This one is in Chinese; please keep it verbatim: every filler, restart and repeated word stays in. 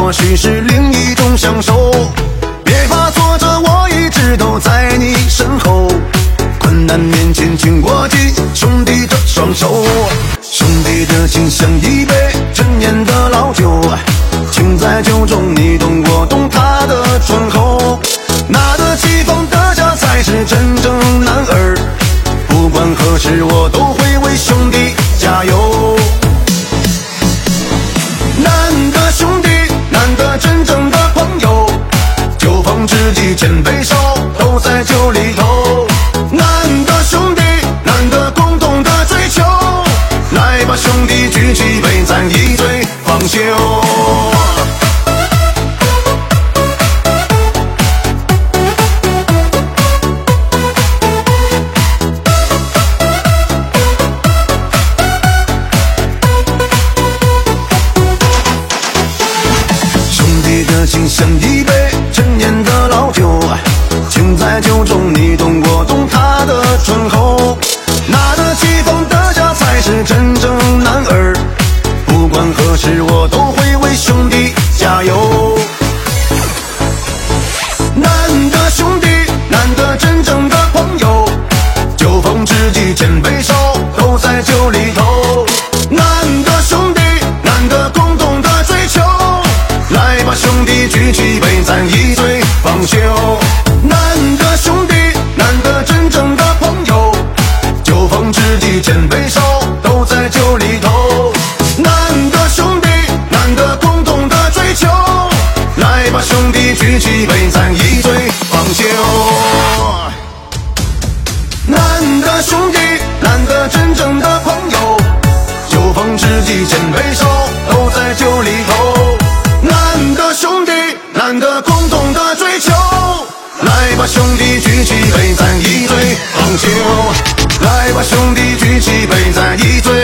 或许是另一种享受。别怕挫折，我一直都在你身后。困难面前，请握紧兄弟的双手。兄弟的情像一杯陈年的老酒，情在酒中，你懂我懂它的醇厚。拿得起放得下才是真正男儿，不管何时我都会为兄弟加油。难得兄弟，难得真正的朋友，酒逢知己千杯少，都在酒里头。难得兄弟，难得共同的追求，来吧兄弟举起杯，咱一醉方休。情像一杯陈年的老酒，情在酒中，你懂我懂它的醇厚。拿得起放得下才是真正男儿，不管何时我都会为兄弟加油。难得兄弟，难得真正的朋友，酒逢知己千杯少，都在酒里头。难得兄弟，难得共同的追求，来吧兄弟举起杯，咱一醉方休。难得兄弟，难得真正的朋友，酒逢知己千杯少，都在酒里头。难得兄弟，难得共同的追求，来吧兄弟举起杯，咱一醉方休。难得兄弟，难得真正的朋友，酒逢知己千杯少，都在酒里头。难得兄弟，难得共同的追求，来吧兄弟举起杯，咱一醉方休。来吧兄弟举起杯，咱一醉